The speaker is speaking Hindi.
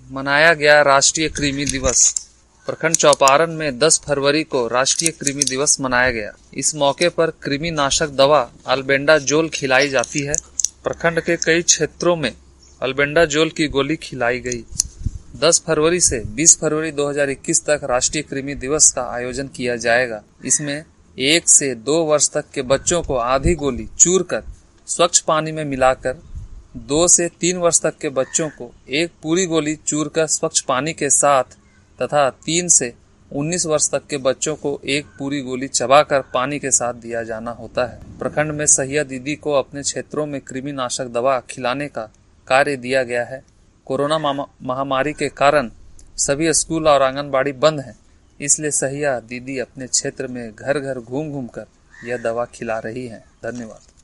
मनाया गया राष्ट्रीय कृमि दिवस। प्रखंड चौपारण में 10 फरवरी को राष्ट्रीय कृमि दिवस मनाया गया। इस मौके पर कृमि नाशक दवा अल्बेंडाजोल खिलाई जाती है। प्रखंड के कई क्षेत्रों में अल्बेंडाजोल की गोली खिलाई गई। 10 फरवरी से 20 फरवरी 2021 तक राष्ट्रीय कृमि दिवस का आयोजन किया जाएगा। इसमें 1 से 2 वर्ष तक के बच्चों को आधी गोली चूर कर स्वच्छ पानी में मिलाकर, 2 से 3 वर्ष तक के बच्चों को एक पूरी गोली चूर कर स्वच्छ पानी के साथ तथा 3 से 19 वर्ष तक के बच्चों को एक पूरी गोली चबाकर पानी के साथ दिया जाना होता है। प्रखंड में सहिया दीदी को अपने क्षेत्रों में कृमि नाशक दवा खिलाने का कार्य दिया गया है। कोरोना महामारी के कारण सभी स्कूल और आंगनबाड़ी बंद हैं, इसलिए सहिया दीदी अपने क्षेत्र में घर घर घूम कर यह दवा खिला रही हैं। धन्यवाद।